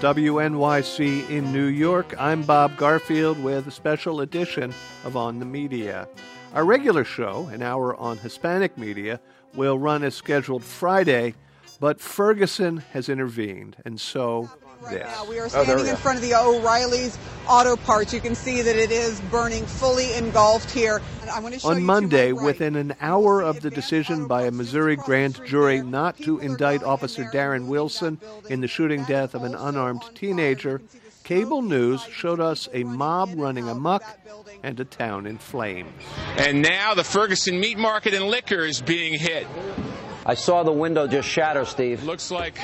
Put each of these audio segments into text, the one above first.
WNYC in New York. I'm Bob Garfield with a special edition of On the Media. Our regular show, an hour on Hispanic media, will run as scheduled Friday, but Ferguson has intervened, and so this. Now we are standing in front of the O'Reilly's Auto Parts. You can see that it is burning, fully engulfed here. On Monday, within an hour of the decision by a Missouri grand jury not to indict Officer Darren Wilson in the shooting death of an unarmed teenager, cable news showed us a mob running amok and a town in flames. And now the Ferguson Meat Market and Liquor is being hit. I saw the window just shatter, Steve. Looks like...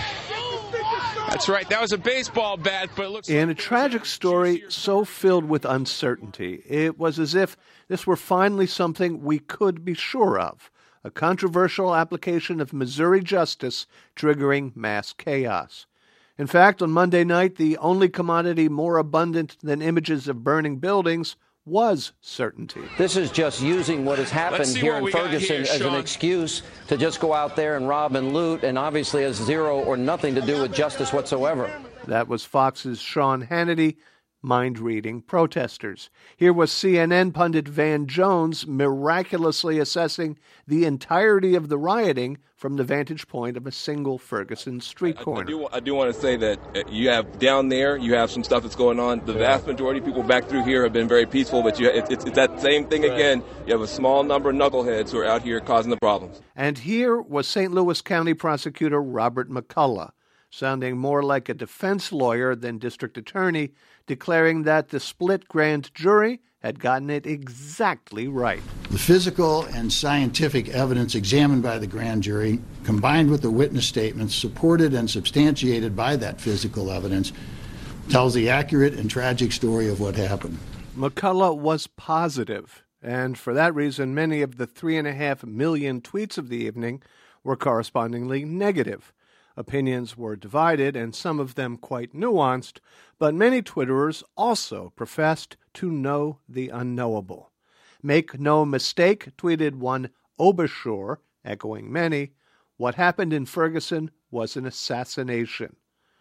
That's right. That was a baseball bat, but it looks in a tragic story so filled with uncertainty, it was as if this were finally something we could be sure of, a controversial application of Missouri justice triggering mass chaos. In fact, on Monday night, the only commodity more abundant than images of burning buildings was certainty. This is just using what has happened here in Ferguson as an excuse to just go out there and rob and loot, and obviously has zero or nothing to do with justice whatsoever. That was Fox's Sean Hannity mind-reading protesters. Here was CNN pundit Van Jones miraculously assessing the entirety of the rioting from the vantage point of a single Ferguson street corner. I do want to say that you have down there, you have some stuff that's going on. The vast majority of people back through here have been very peaceful, but it's that same thing again. You have a small number of knuckleheads who are out here causing the problems. And here was St. Louis County Prosecutor Robert McCullough, sounding more like a defense lawyer than district attorney, declaring that the split grand jury had gotten it exactly right. The physical and scientific evidence examined by the grand jury, combined with the witness statements supported and substantiated by that physical evidence, tells the accurate and tragic story of what happened. McCullough was positive, and for that reason, many of the 3.5 million tweets of the evening were correspondingly negative. Opinions were divided, and some of them quite nuanced, but many Twitterers also professed to know the unknowable. Make no mistake, tweeted one Obershore, echoing many, what happened in Ferguson was an assassination.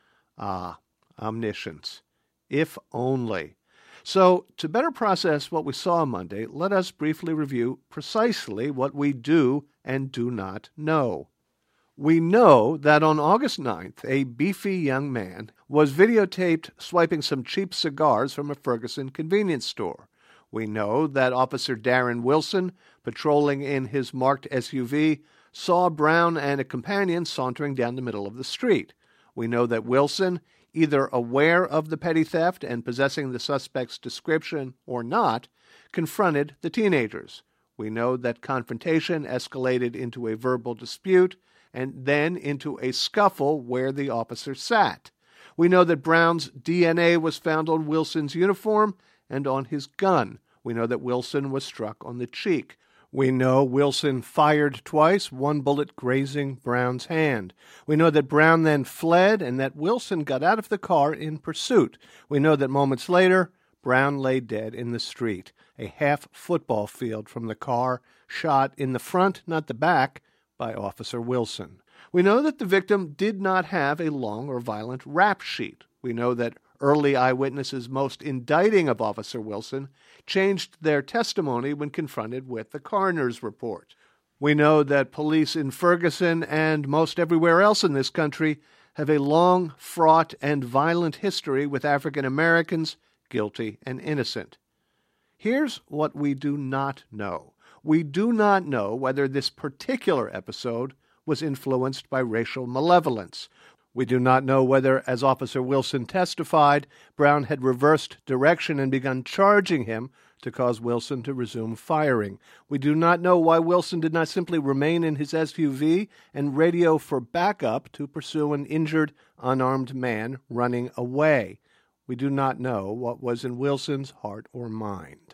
Ah, omniscience. If only. So, to better process what we saw Monday, let us briefly review precisely what we do and do not know. We know that on August 9th, a beefy young man was videotaped swiping some cheap cigars from a Ferguson convenience store. We know that Officer Darren Wilson, patrolling in his marked SUV, saw Brown and a companion sauntering down the middle of the street. We know that Wilson, either aware of the petty theft and possessing the suspect's description or not, confronted the teenagers. We know that confrontation escalated into a verbal dispute and then into a scuffle where the officer sat. We know that Brown's DNA was found on Wilson's uniform and on his gun. We know that Wilson was struck on the cheek. We know Wilson fired twice, one bullet grazing Brown's hand. We know that Brown then fled and that Wilson got out of the car in pursuit. We know that moments later, Brown lay dead in the street, a half football field from the car, shot in the front, not the back, by Officer Wilson. We know that the victim did not have a long or violent rap sheet. We know that early eyewitnesses most indicting of Officer Wilson changed their testimony when confronted with the coroner's report. We know that police in Ferguson and most everywhere else in this country have a long, fraught, and violent history with African Americans, guilty and innocent. Here's what we do not know. We do not know whether this particular episode was influenced by racial malevolence. We do not know whether, as Officer Wilson testified, Brown had reversed direction and begun charging him to cause Wilson to resume firing. We do not know why Wilson did not simply remain in his SUV and radio for backup to pursue an injured, unarmed man running away. We do not know what was in Wilson's heart or mind.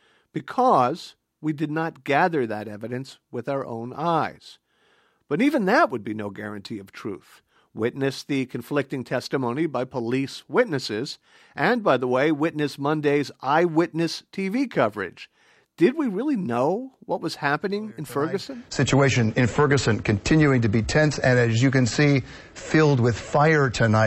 Because we did not gather that evidence with our own eyes. But even that would be no guarantee of truth. Witness the conflicting testimony by police witnesses, and, by the way, witness Monday's eyewitness TV coverage. Did we really know what was happening in Ferguson? Situation in Ferguson continuing to be tense, and as you can see, filled with fire tonight.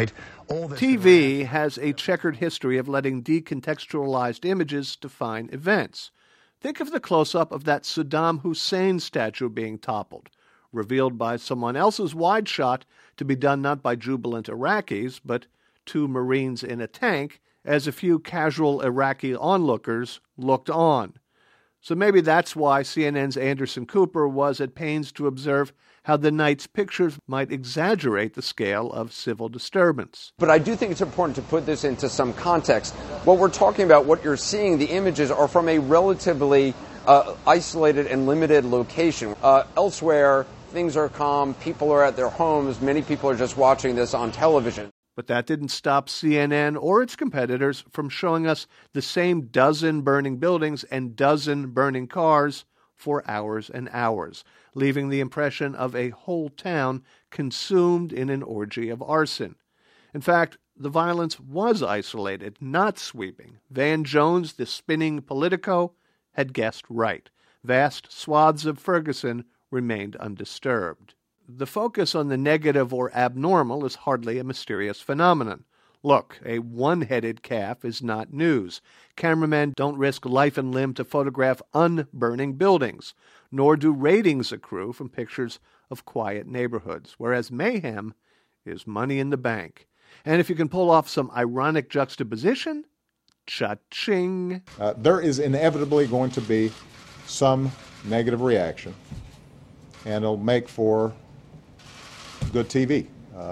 TV has a checkered history of letting decontextualized images define events. Think of the close-up of that Saddam Hussein statue being toppled, revealed by someone else's wide shot to be done not by jubilant Iraqis, but two Marines in a tank, as a few casual Iraqi onlookers looked on. So maybe that's why CNN's Anderson Cooper was at pains to observe how the night's pictures might exaggerate the scale of civil disturbance. But I do think it's important to put this into some context. What we're talking about, what you're seeing, the images are from a relatively isolated and limited location. Elsewhere, things are calm, people are at their homes, many people are just watching this on television. But that didn't stop CNN or its competitors from showing us the same dozen burning buildings and dozen burning cars for hours and hours, leaving the impression of a whole town consumed in an orgy of arson. In fact, the violence was isolated, not sweeping. Van Jones, the spinning Politico, had guessed right. Vast swaths of Ferguson remained undisturbed. The focus on the negative or abnormal is hardly a mysterious phenomenon. Look, a one-headed calf is not news. Cameramen don't risk life and limb to photograph unburning buildings, nor do ratings accrue from pictures of quiet neighborhoods, whereas mayhem is money in the bank. And if you can pull off some ironic juxtaposition, cha-ching. There is inevitably going to be some negative reaction, and it'll make for good TV.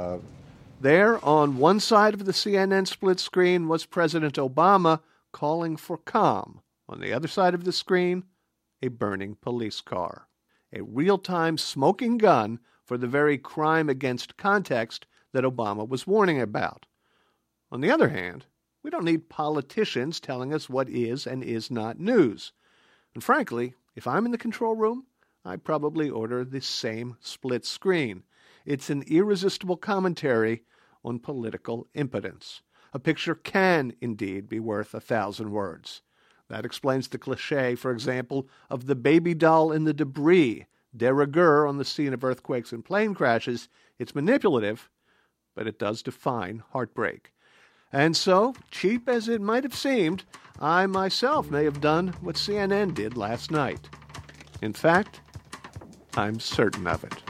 There, on one side of the CNN split screen, was President Obama calling for calm. On the other side of the screen, a burning police car. A real-time smoking gun for the very crime against context that Obama was warning about. On the other hand, we don't need politicians telling us what is and is not news. And frankly, if I'm in the control room, I'd probably order the same split screen. It's an irresistible commentary on political impotence. A picture can, indeed, be worth 1,000 words. That explains the cliché, for example, of the baby doll in the debris, de rigueur on the scene of earthquakes and plane crashes. It's manipulative, but it does define heartbreak. And so, cheap as it might have seemed, I myself may have done what CNN did last night. In fact, I'm certain of it.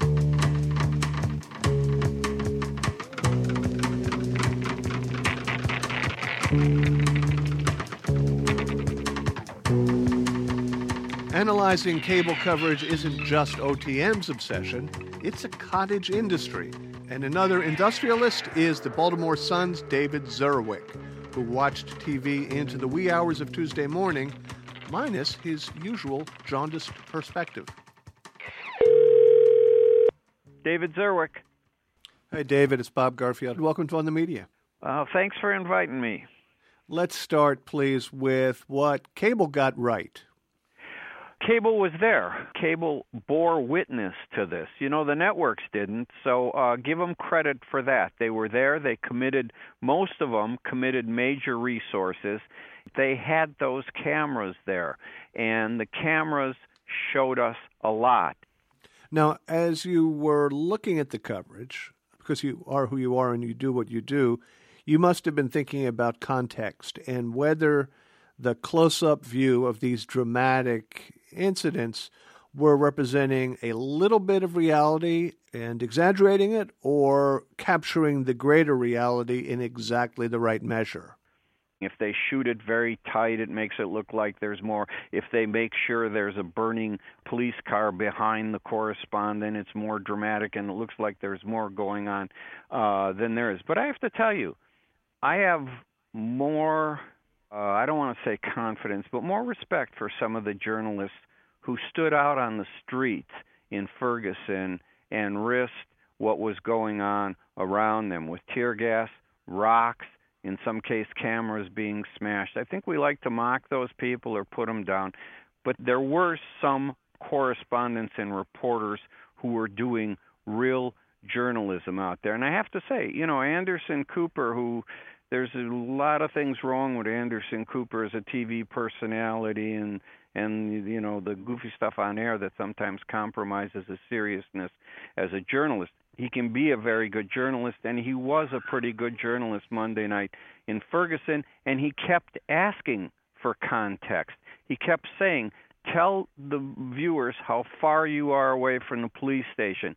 Analyzing cable coverage isn't just OTM's obsession, it's a cottage industry. And another industrialist is the Baltimore Sun's David Zerwick, who watched TV into the wee hours of Tuesday morning, minus his usual jaundiced perspective. David Zerwick. Hey, David, it's Bob Garfield. Welcome to On the Media. Thanks for inviting me. Let's start, please, with what cable got right. Cable was there. Cable bore witness to this. You know, the networks didn't, so give them credit for that. They were there. They committed, most of them committed major resources. They had those cameras there, and the cameras showed us a lot. Now, as you were looking at the coverage, because you are who you are and you do what you do, you must have been thinking about context and whether the close-up view of these dramatic incidents were representing a little bit of reality and exaggerating it, or capturing the greater reality in exactly the right measure. If they shoot it very tight, it makes it look like there's more. If they make sure there's a burning police car behind the correspondent, it's more dramatic and it looks like there's more going on than there is. But I have to tell you, I have more, I don't want to say confidence, but more respect for some of the journalists who stood out on the streets in Ferguson and risked what was going on around them with tear gas, rocks, in some case cameras being smashed. I think we like to mock those people or put them down, but there were some correspondents and reporters who were doing real journalism out there. And I have to say, you know, Anderson Cooper, who there's a lot of things wrong with Anderson Cooper as a TV personality and you know, the goofy stuff on air that sometimes compromises his seriousness as a journalist. He can be a very good journalist, and he was a pretty good journalist Monday night in Ferguson, and he kept asking for context. He kept saying, tell the viewers how far you are away from the police station.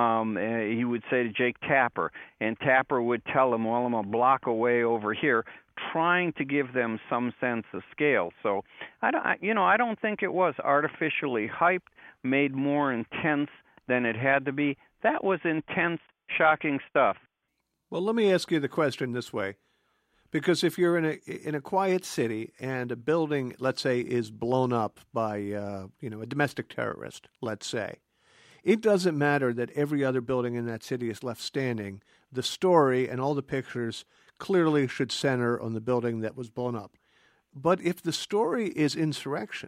He would say to Jake Tapper, and Tapper would tell him, well, I'm a block away over here, trying to give them some sense of scale. So, I don't think it was artificially hyped, made more intense than it had to be. That was intense, shocking stuff. Well, let me ask you the question this way. Because if you're in a quiet city and a building, let's say, is blown up by a domestic terrorist, let's say, it doesn't matter that every other building in that city is left standing. The story and all the pictures clearly should center on the building that was blown up. But if the story is insurrection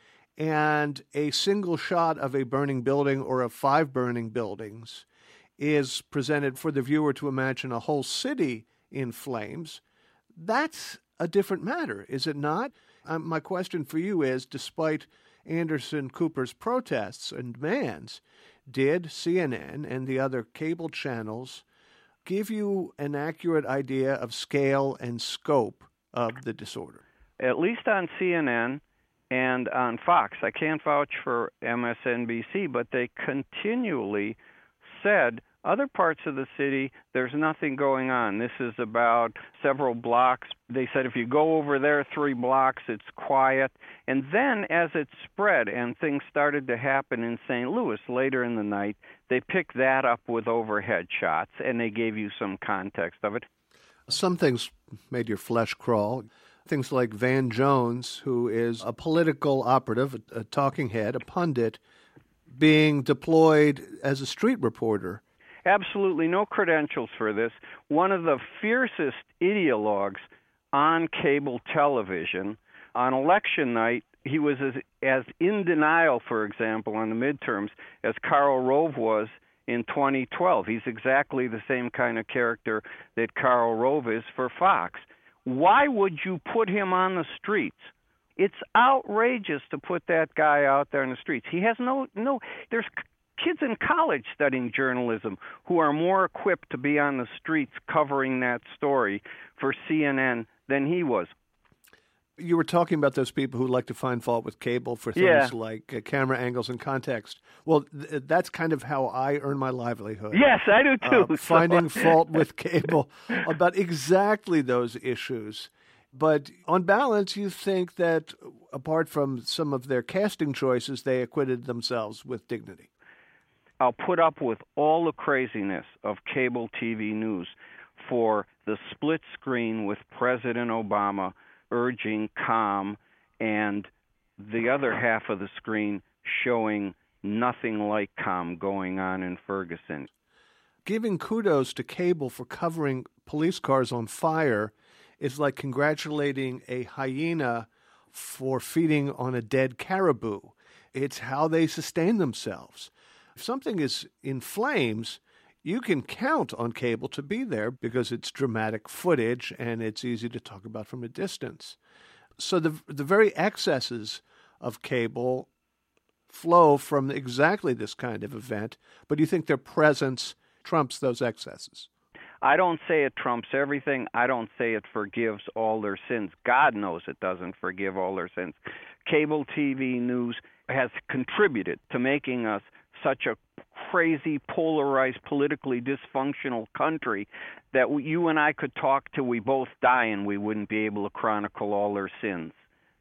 and a single shot of a burning building or of 5 burning buildings is presented for the viewer to imagine a whole city in flames, that's a different matter, is it not? My question for you is, despite Anderson Cooper's protests and demands, did CNN and the other cable channels give you an accurate idea of scale and scope of the disorder? At least on CNN and on Fox. I can't vouch for MSNBC, but they continually said, other parts of the city, there's nothing going on. This is about several blocks. They said if you go over there 3 blocks, it's quiet. And then as it spread and things started to happen in St. Louis later in the night, they picked that up with overhead shots, and they gave you some context of it. Some things made your flesh crawl. Things like Van Jones, who is a political operative, a talking head, a pundit, being deployed as a street reporter. Absolutely no credentials for this. One of the fiercest ideologues on cable television. On election night, he was as in denial, for example, on the midterms as Karl Rove was in 2012. He's exactly the same kind of character that Karl Rove is for Fox. Why would you put him on the streets? It's outrageous to put that guy out there in the streets. He has there's kids in college studying journalism who are more equipped to be on the streets covering that story for CNN than he was. You were talking about those people who like to find fault with cable for things like camera angles and context. Well, that's kind of how I earn my livelihood. Yes, I do too. Finding fault with cable about exactly those issues. But on balance, you think that apart from some of their casting choices, they acquitted themselves with dignity. I'll put up with all the craziness of cable TV news for the split screen with President Obama urging calm and the other half of the screen showing nothing like calm going on in Ferguson. Giving kudos to cable for covering police cars on fire is like congratulating a hyena for feeding on a dead caribou. It's how they sustain themselves. If something is in flames, you can count on cable to be there because it's dramatic footage and it's easy to talk about from a distance. So the very excesses of cable flow from exactly this kind of event, but you think their presence trumps those excesses? I don't say it trumps everything. I don't say it forgives all their sins. God knows it doesn't forgive all their sins. Cable TV news has contributed to making us such a crazy, polarized, politically dysfunctional country that you and I could talk till we both die and we wouldn't be able to chronicle all their sins.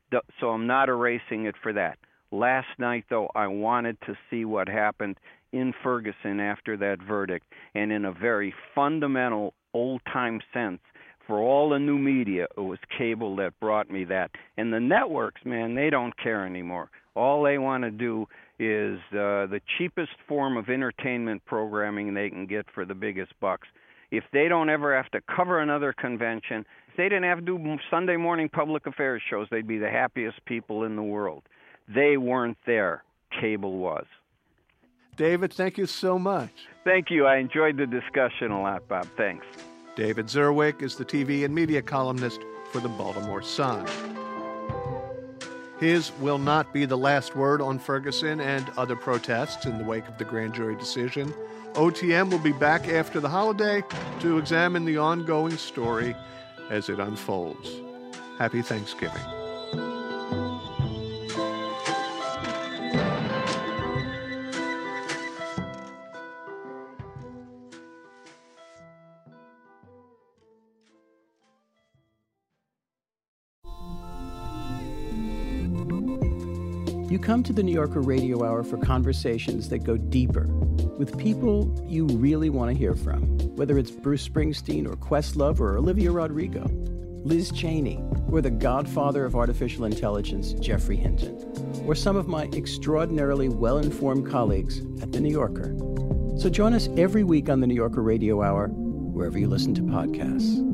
So I'm not erasing it for that. Last night, though, I wanted to see what happened in Ferguson after that verdict, and in a very fundamental, old-time sense, for all the new media, it was cable that brought me that. And the networks, man, they don't care anymore. All they want to do is the cheapest form of entertainment programming they can get for the biggest bucks. If they don't ever have to cover another convention, if they didn't have to do Sunday morning public affairs shows, they'd be the happiest people in the world. They weren't there. Cable was. David, thank you so much. Thank you. I enjoyed the discussion a lot, Bob. Thanks. David Zerwick is the TV and media columnist for the Baltimore Sun. His will not be the last word on Ferguson and other protests in the wake of the grand jury decision. OTM will be back after the holiday to examine the ongoing story as it unfolds. Happy Thanksgiving. You come to the New Yorker Radio Hour for conversations that go deeper with people you really want to hear from, whether it's Bruce Springsteen or Questlove or Olivia Rodrigo, Liz Cheney, or the godfather of artificial intelligence, Geoffrey Hinton, or some of my extraordinarily well-informed colleagues at The New Yorker. So join us every week on the New Yorker Radio Hour, wherever you listen to podcasts.